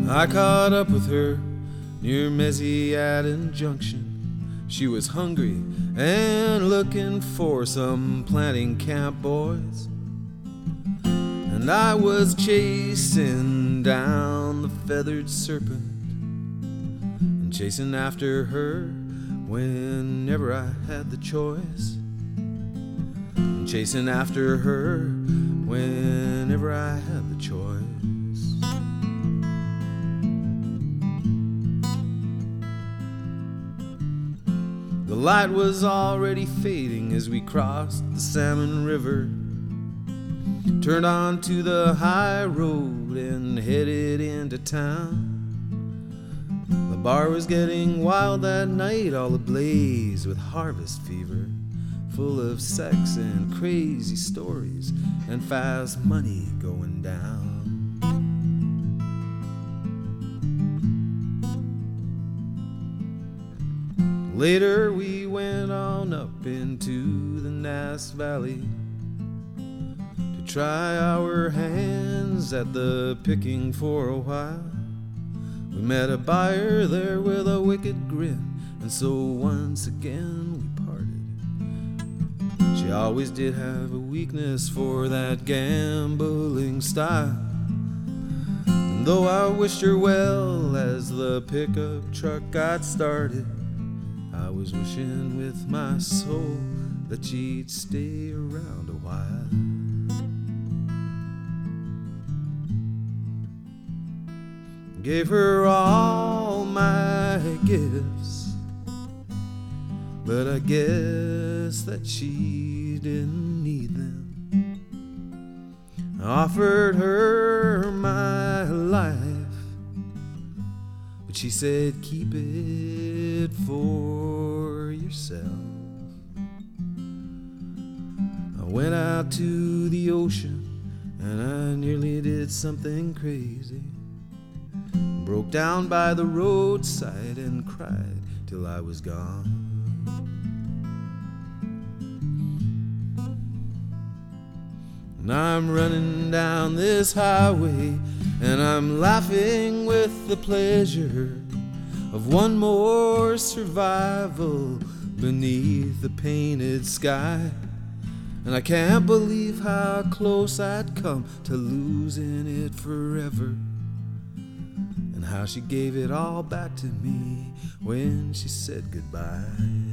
I caught up with her near Mesiaden Junction. She was hungry and looking for some planting camp boys, and I was chasing down the feathered serpent and chasing after her whenever I had the choice, and chasing after her whenever I had the choice. The light was already fading as we crossed the Salmon River, turned onto the high road and headed into town. The bar was getting wild that night, all ablaze with harvest fever, full of sex and crazy stories and fast money going down. Later we went on up into the Nass Valley to try our hands at the picking for a while. We met a buyer there with a wicked grin, and so once again we parted. She always did have a weakness for that gambling style, and though I wished her well as the pickup truck got started, I was wishing with my soul that she'd stay around a while. Gave her all my gifts, but I guess that she didn't need them. I offered her my life, but she said, keep it for yourself. I went out to the ocean and I nearly did something crazy. Broke down by the roadside and cried till I was gone. And I'm running down this highway and I'm laughing with the pleasure of one more survival beneath the painted sky. And I can't believe how close I'd come to losing it forever, and how she gave it all back to me when she said goodbye.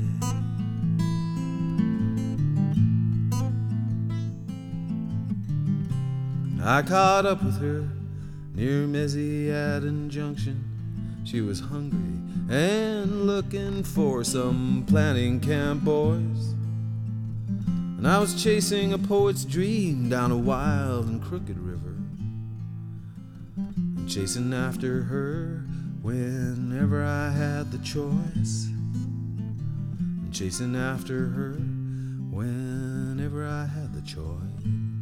I caught up with her near Mesiaden Junction. She was hungry and looking for some planting camp boys, and I was chasing a poet's dream down a wild and crooked river, and chasing after her whenever I had the choice, and chasing after her whenever I had the choice.